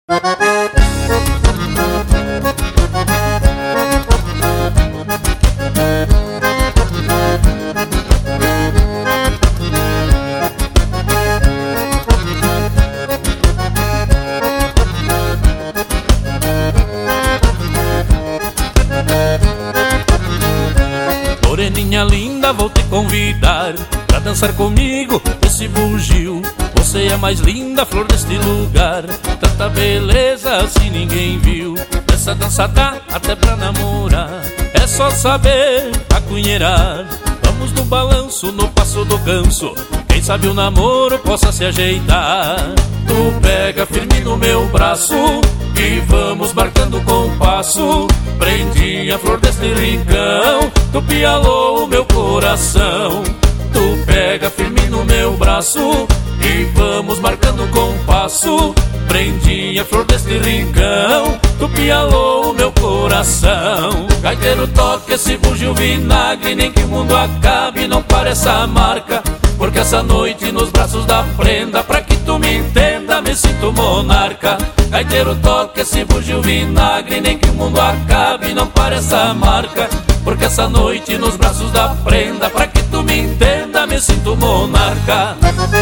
Moreninha linda, vou te convidar pra dançar comigo esse bugio. Você é a mais linda flor deste lugar, tanta beleza assim ninguém viu. Essa dança dá até pra namorar, é só saber acunheirar. Vamos no balanço, no passo do ganso, quem sabe o namoro possa se ajeitar. Tu pega firme no meu braço e vamos marcando o compasso. Prendi a flor deste rincão, tu pialou o meu coração. Tu pega firme no meu braço e vamos marcando o compasso. Prendi a flor deste rincão, tu pialou o meu coração. Gaiteiro, toca esse bugio vinagre, nem que o mundo acabe, não para essa marca. Porque essa noite nos braços da prenda, pra que tu me entenda, me sinto monarca. Gaiteiro, toca esse bugio vinagre, nem que o mundo acabe, não para essa marca. Porque essa noite nos braços da prenda, pra que tu me entenda, me sinto monarca.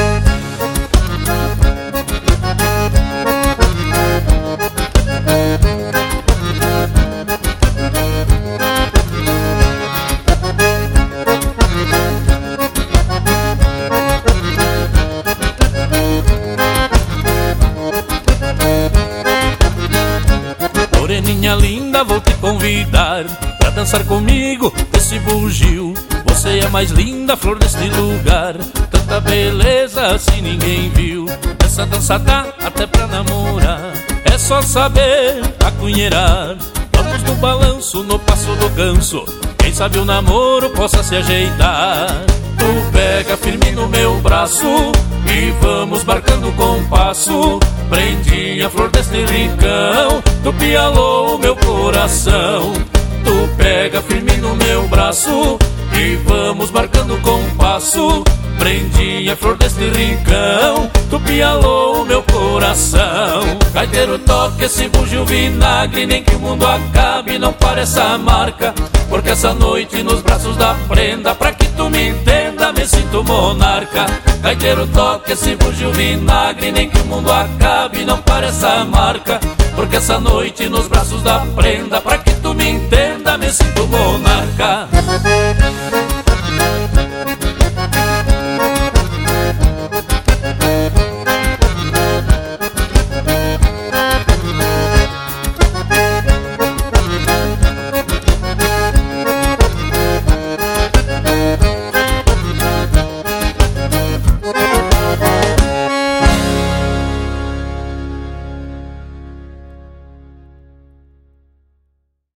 Moreninha linda, vou te convidar pra dançar comigo esse bugio. Você é a mais linda flor deste lugar, tanta beleza assim ninguém viu. Essa dança dá até pra namorar, é só saber acunheirar. Vamos no balanço, no passo do ganso, quem sabe o namoro possa se ajeitar. Tu pega firme no meu braço e vamos marcando o compasso. Prendi a flor deste rincão, tu pialou o meu coração. Tu pega firme no meu braço e vamos marcando o compasso. Prendi a flor deste rincão, tu pialou o meu coração. Gaiteiro, toca esse bugio vinagre, nem que o mundo acabe, não para essa marca. Porque essa noite nos braços da prenda, pra que tu me entenda, me sinto monarca. Gaiteiro, toca esse bugio vinagre, nem que o mundo acabe, não para essa marca. Porque essa noite nos braços da prenda, pra que tu me entenda, me sinto monarca.